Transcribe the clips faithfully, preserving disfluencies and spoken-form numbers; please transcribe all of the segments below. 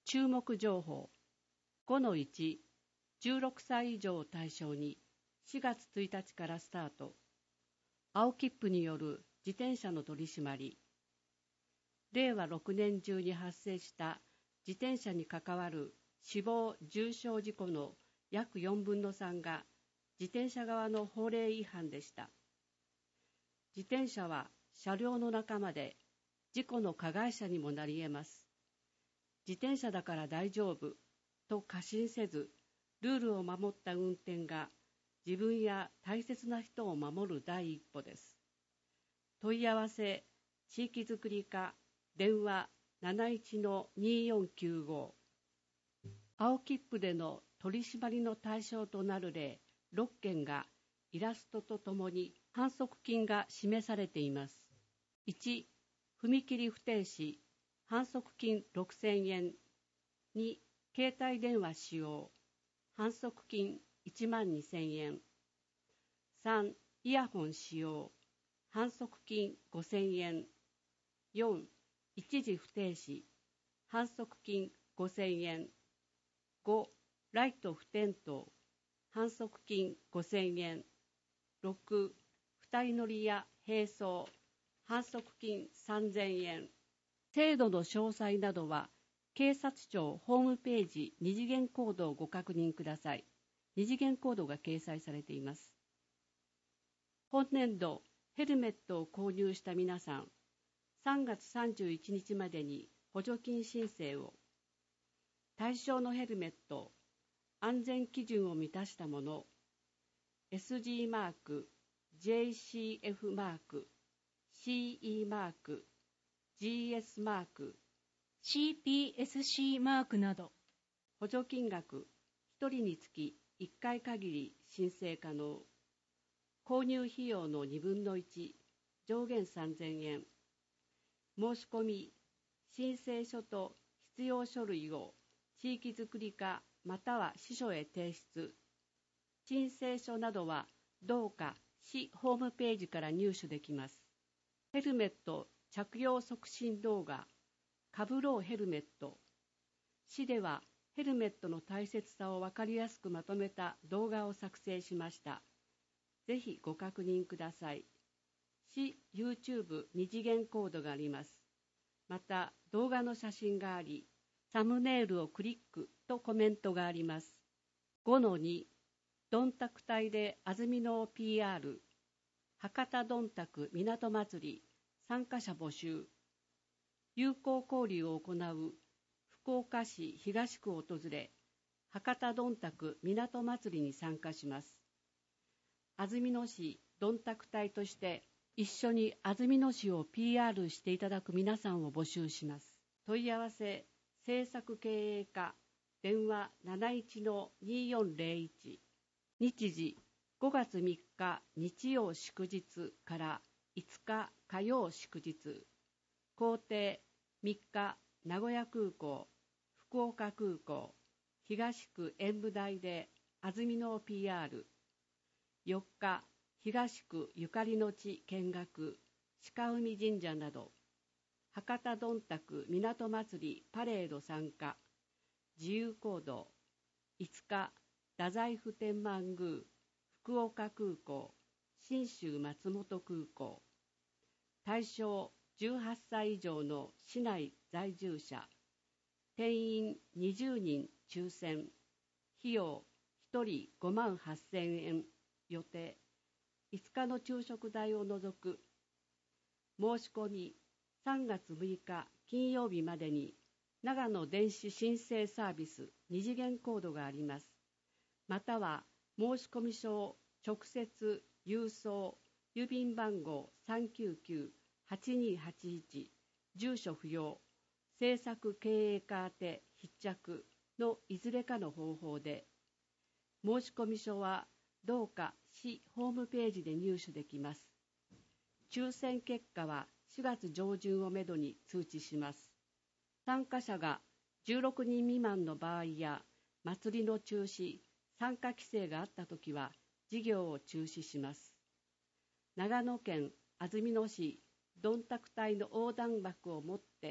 注目情報 ごのいち、じゅうろくさい以上を対象にしがつついたちからスタート。青切符による自転車の取り締まり。れいわろくねん中に発生した自転車に関わる死亡・重傷事故の約よんぶんのさんが自転車側の法令違反でした。自転車は車両の仲間で事故の加害者にもなり得ます。自転車だから大丈夫と過信せず、ルールを守った運転が自分や大切な人を守る第一歩です。問い合わせ、地域づくり課、電話 なないちのにーよんきゅうご。青切符での取り締まりの対象となる例ろっけんがイラストとともに反則金が示されています。いち、踏切不停止、反則金ろくせんえん。に、携帯電話使用、反則金いちまんにせんえん。さん、イヤホン使用、反則金ごせんえん。よん、一時不停止、反則金ごせんえん。ご、ライト不点灯、反則金ごせんえん。ろく、二人乗りや並走、反則金さんぜんえん。制度の詳細などは警察庁ホームページ二次元コードをご確認ください。二次元コードが掲載されています。本年度ヘルメットを購入した皆さん、さんがつさんじゅういちにちまでに補助金申請を。対象のヘルメット、安全基準を満たしたもの、エスジー マーク、ジェーシーエフ マーク、シーイー マーク、ジーエス マーク、 シーピーエスシー マークなど。 補助金額ひとりにつきいっかい限り申請可能。購入費用のにぶんのいち、上限さんぜんえん。申し込み、申請書と必要書類を地域づくり課または支所へ提出。申請書などはどうか市ホームページから入手できます。ヘルメット着用促進動画、かぶろうヘルメット。市ではヘルメットの大切さを分かりやすくまとめた動画を作成しました。ぜひご確認ください。市 YouTube 二次元コードがあります。また動画の写真があり、サムネイルをクリックとコメントがあります。ごのに、どんたく隊で安曇野を ピーアール、博多どんたく港祭り、参加者募集。友好交流を行う福岡市東区を訪れ、博多どんたく港祭りに参加します。安曇野市どんたく隊として一緒に安曇野市を ピーアール していただく皆さんを募集します。問い合わせ、政策経営課、電話 なないちのにーよんぜろいち。日時ごがつみっか日曜祝日からいつか火曜祝日。行程みっか名古屋空港、福岡空港、東区演舞台で安曇野を ピーアール。よっか東区ゆかりの地見学、鹿海神社など。博多どんたく港祭りパレード参加、自由行動。いつか太宰府天満宮、福岡空港、信州松本空港。対象じゅうはっさい以上の市内在住者。定員にじゅうにん抽選。費用ひとりごまんはっせんえん。予定いつかの昼食代を除く。申し込みさんがつむいか金曜日までに長野電子申請サービス二次元コードがあります。または申し込み書を直接郵送、郵便番号 さんきゅうきゅうはちにーはちいち、住所不要、政策経営課宛て必着のいずれかの方法で。申し込み書はどうか市ホームページで入手できます。抽選結果はしがつ上旬をめどに通知します。参加者がじゅうろくにん未満の場合や祭りの中止、参加規制があったときは事業を中止します。長野県安曇野市どんたく隊の横断幕を持って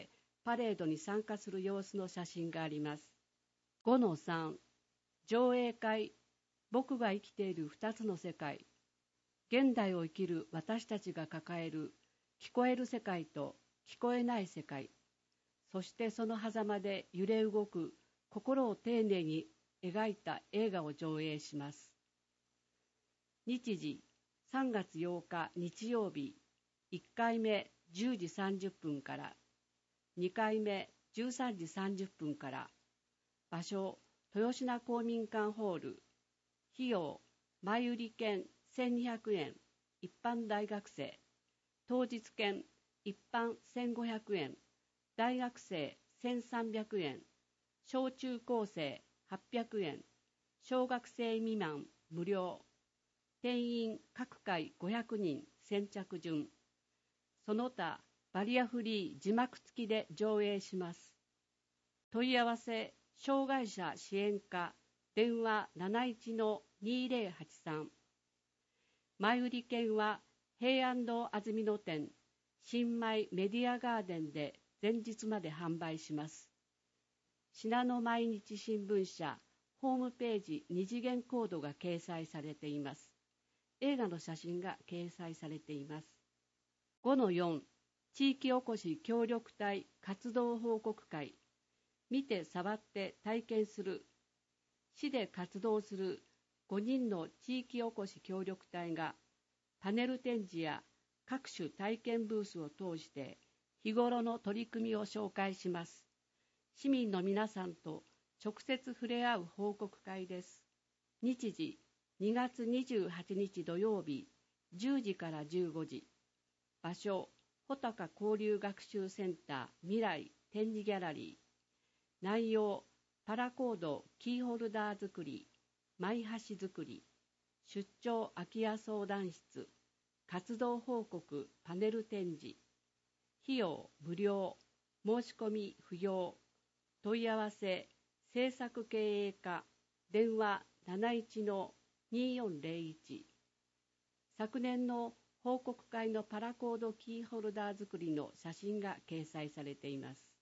パレードに参加する様子の写真があります。ごのさん、上映会、僕が生きている二つの世界。現代を生きる私たちが抱える聞こえる世界と聞こえない世界、そしてその狭間で揺れ動く心を丁寧に描いた映画を上映します。日時さんがつようか日曜日、いっかいめじゅうじさんじゅっぷんから、にかいめじゅうさんじさんじゅっぷんから、場所豊品公民館ホール、費用前売り券せんにひゃくえん、一般大学生、当日券一般せんごひゃくえん、大学生せんさんびゃくえん、小中高生はっぴゃくえん、小学生未満無料、定員各回ごひゃくにん先着順、その他バリアフリー字幕付きで上映します。問い合わせ障害者支援課電話 なないちのにぜろはちさん、前売り券は平安堂安曇野店新米メディアガーデンで前日まで販売します。信濃毎日新聞社ホームページ二次元コードが掲載されています。映画の写真が掲載されています。ごのよん、地域おこし協力隊活動報告会、見て触って体験する。市で活動するごにんの地域おこし協力隊がパネル展示や各種体験ブースを通して日頃の取り組みを紹介します。市民の皆さんと直接触れ合う報告会です。日時にがつにじゅうはちにち土曜日じゅうじからじゅうごじ、場所穂高交流学習センター未来展示ギャラリー、内容パラコードキーホルダー作り、前橋作り、出張空き家相談室、活動報告パネル展示、費用無料、申し込み不要、問い合わせ制作経営課電話 なないちのによんぜろいち、昨年の報告会のパラコードキーホルダー作りの写真が掲載されています。